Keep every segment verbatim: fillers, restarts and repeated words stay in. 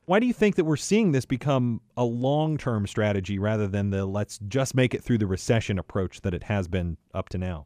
Why do you think that we're seeing this become a long-term strategy rather than the let's just make it through the recession approach that it has been up to now?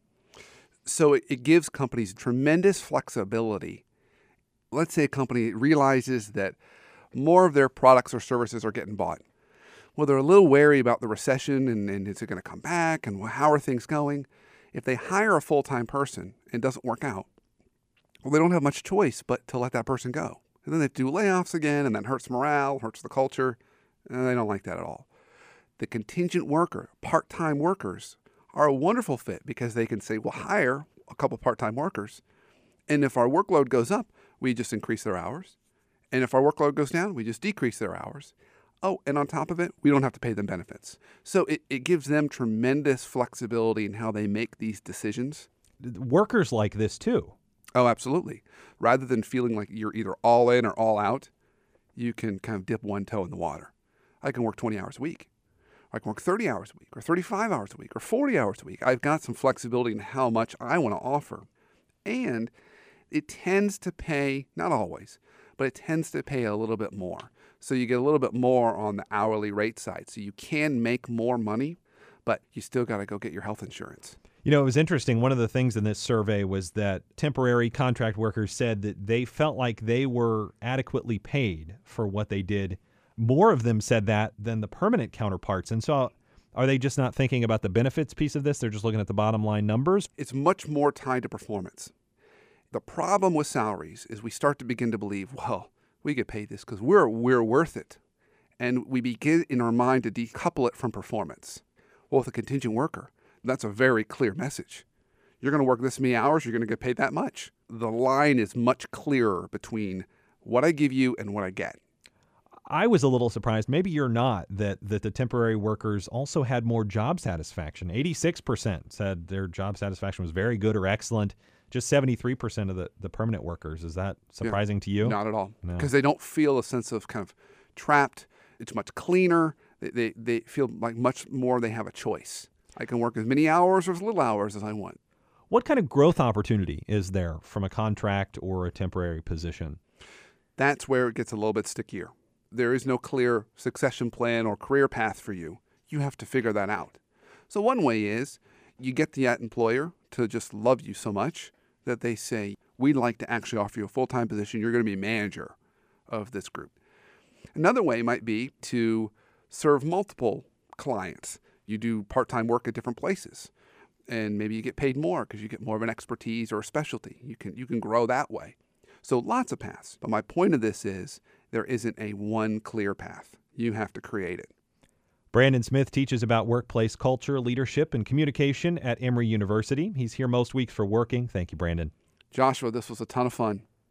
So it, it gives companies tremendous flexibility. Let's say a company realizes that more of their products or services are getting bought. Well, they're a little wary about the recession and, and is it going to come back and how are things going? If they hire a full-time person and it doesn't work out, well, they don't have much choice but to let that person go. And then they do layoffs again, and that hurts morale, hurts the culture, and they don't like that at all. The contingent worker, part-time workers, are a wonderful fit because they can say, we'll hire a couple part-time workers, and if our workload goes up, we just increase their hours. And if our workload goes down, we just decrease their hours. Oh, and on top of it, we don't have to pay them benefits. So it, it gives them tremendous flexibility in how they make these decisions. Workers like this too. Oh, absolutely. Rather than feeling like you're either all in or all out, you can kind of dip one toe in the water. I can work twenty hours a week. I can work thirty hours a week or thirty-five hours a week or forty hours a week. I've got some flexibility in how much I want to offer. And it tends to pay, not always, but it tends to pay a little bit more. So you get a little bit more on the hourly rate side. So you can make more money, but you still got to go get your health insurance. You know, it was interesting. One of the things in this survey was that temporary contract workers said that they felt like they were adequately paid for what they did. More of them said that than the permanent counterparts. And so are they just not thinking about the benefits piece of this? They're just looking at the bottom line numbers? It's much more tied to performance. The problem with salaries is we start to begin to believe, well, we get paid this because we're, we're worth it. And we begin in our mind to decouple it from performance. Well, with a contingent worker, that's a very clear message. You're going to work this many hours, you're going to get paid that much. The line is much clearer between what I give you and what I get. I was a little surprised, maybe you're not, that, that the temporary workers also had more job satisfaction. eighty-six percent said their job satisfaction was very good or excellent. Just seventy-three percent of the, the permanent workers. Is that surprising yeah, to you? Not at all. No. Because they don't feel a sense of kind of trapped. It's much cleaner. They, they, they feel like much more they have a choice. I can work as many hours or as little hours as I want. What kind of growth opportunity is there from a contract or a temporary position? That's where it gets a little bit stickier. There is no clear succession plan or career path for you. You have to figure that out. So one way is you get the employer to just love you so much that they say, we'd like to actually offer you a full-time position. You're going to be manager of this group. Another way might be to serve multiple clients. You do part-time work at different places, and maybe you get paid more because you get more of an expertise or a specialty. You can you can grow that way. So lots of paths. But my point of this is there isn't a one clear path. You have to create it. Brandon Smith teaches about workplace culture, leadership, and communication at Emory University. He's here most weeks for Working. Thank you, Brandon. Joshua, this was a ton of fun.